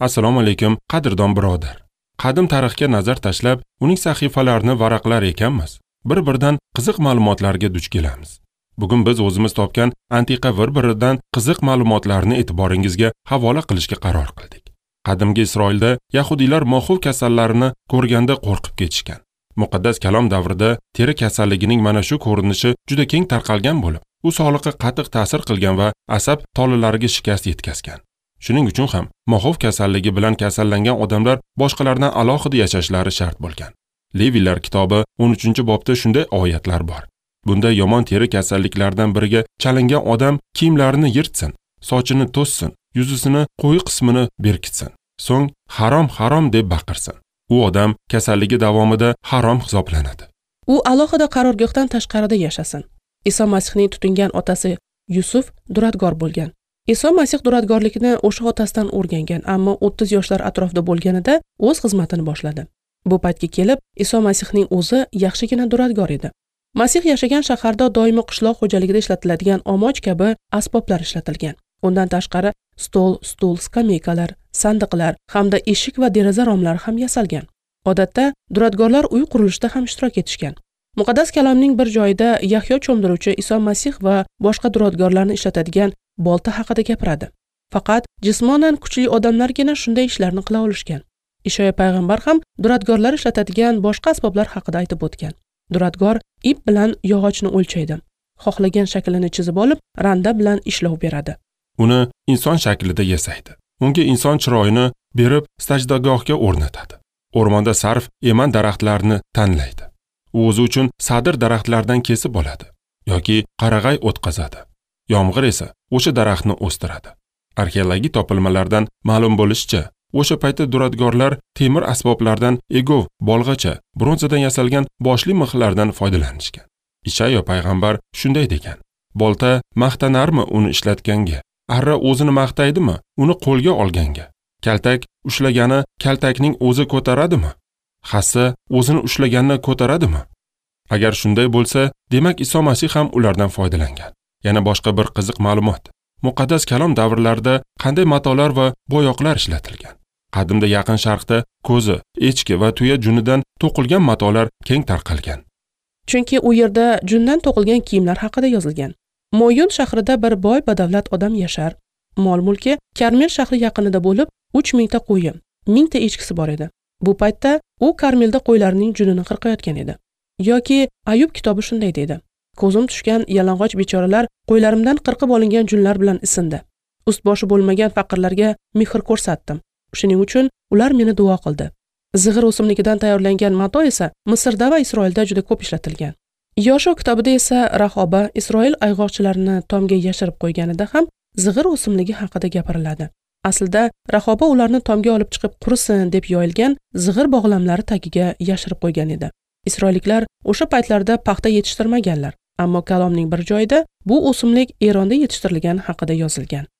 Assalomu alaykum, qadrdon birodar. Qadim tarixga nazar tashlab, uning sahifalarini varaqlar ekanmiz. Bir-biridan qiziq ma'lumotlarga duch kelamiz. Bugun biz o'zimiz topgan antiqa bir-biridan qiziq ma'lumotlarni e'tiboringizga havola qilishga qaror qildik. Qadimgi Isroilda yahudiylar moxov kasallarini ko'rganda qo'rqib ketishgan. Muqaddas kalom davrida teri kasalligining mana shu ko'rinishi juda keng tarqalgan bo'lib, u sog'liqqa qattiq ta'sir qilgan va asab tolalariga shikast yetkazgan. Shuning uchun ham moxov kasalligi bilan kasallangan odamlar boshqalardan alohida yashashlari shart bo'lgan. Leviylar kitobi 13-bobda shunday oyatlar bor. Bunda yomon teri kasalliklardan biriga chalingan odam kiyimlarini yirtsin, sochini to'ssin, yuzisini qo'yi qismini berkitsin. So'ng harom deb baqirsin. U odam kasalligi davomida harom hisoblanadi. U alohida qarorgohdan tashqarida yashasin. Iso Masihning tutingan otasi Yusuf duradgor bo'lgan. Iso Masih duradgorlikni o'sha otasidan o'rgangan, ammo 30 yoshlar atrofida bo'lganida o'z xizmatini boshladi. Bu paytga kelib, Iso Masihning o'zi yaxshigina duradgor edi. Masih yashagan shaharda doimo qishloq xo'jaligida ishlatiladigan omoch kabi asboblar ishlatilgan. Undan tashqari stol, stul, skameykalar, sandiqlar hamda eshik va deraza romlari ham yasalgan. Odatda duradgorlar uy qurilishida ham ishtirok etishgan. Muqaddas kalomning bir joyida Yahyo cho'mdiruvchi Iso Masih va boshqa duradgorlarni ishlatadigan bolta haqida gapiradi. Faqat jismonan kuchli odamlargina shunday ishlarni qila olishgan. Ishoya payg'ambar ham duradgorlar ishlatadigan boshqa asboblar haqida aytib o'tgan. Duradgor ip bilan yog'ochni o'lchaydi. Xohlagan shaklini chizib olib, randa bilan ishlov beradi. Uni inson shaklida yasaydi. Unga inson chiroyini berib sajdagohga o'rnatadi. O'rmonda sarf, eman daraxtlarini tanlaydi. U o'zi uchun sadir daraxtlardan kesib oladi yoki qarag'ay o'tqazadi. Yomg'ir esa o'sha daraxtni o'stiradi. Arxeologik topilmalardan ma'lum bo'lishicha, o'sha paytda duradgorlar temir asboblardan egov, bolg'acha, bronzadan yasalgan boshli mixlardan foydalanishgan. Ishoya payg'ambar shunday degan: bolta maqtanarmi uni ishlatganga? Arra o'zini maqtaydimi uni qo'lga olganga? Kaltak ushlagani kaltakning o'zi ko'taradimi? Hassa o'zini ushlaganini ko'taradimi? Agar shunday bo'lsa, demak Iso Masih ham ulardan foydalangan. Yana boshqa bir qiziq ma'lumot. Muqaddas kalom davrlarida qanday matolar va bo'yoqlar ishlatilgan? Qadimda Yaqin Sharqda ko'zi, echki va tuya junidan to'qilgan matolar keng tarqalgan. Chunki u yerda jundan to'qilgan kiyimlar haqida yozilgan. Moyun shahrida bir boy badavlat odam yashar. Mol-mulki Karmel shahri yaqinida bo'lib, 3000 ta qo'yi, 1000 ta echkisi bor edi. Bu paytda u Karmelda qo'ylarning junini qirqayotgan edi. Yoki Ayub kitobi shunday deydi: ko'zim tushgan yalang'och bechoralar qo'ylarimdan qirqib olingan junlar bilan isindi. Ust-boshi bo'lmagan faqirlarga mehr ko'rsatdim. Shuning uchun ular meni duo qildi. Zig'ir o'simligidan tayyorlangan mato esa Misrda va Isroilda juda ko'p ishlatilgan. Yosho kitobida esa Rahoba Isroil ayg'oqchilarini tomga yashirib qo'yganida ham zig'ir o'simligi haqida gapiriladi. Aslida Rahoba ularni tomga olib chiqib qurisin deb yoyilgan zig'ir bog'lamlari tagiga yashirib qo'ygan edi. Isroilliklar o'sha paytlarda paxta yetishtirmaganlar, ammo kalomning bir joyida bu o'simlik Eronda yetishtirilgani haqida yozilgan.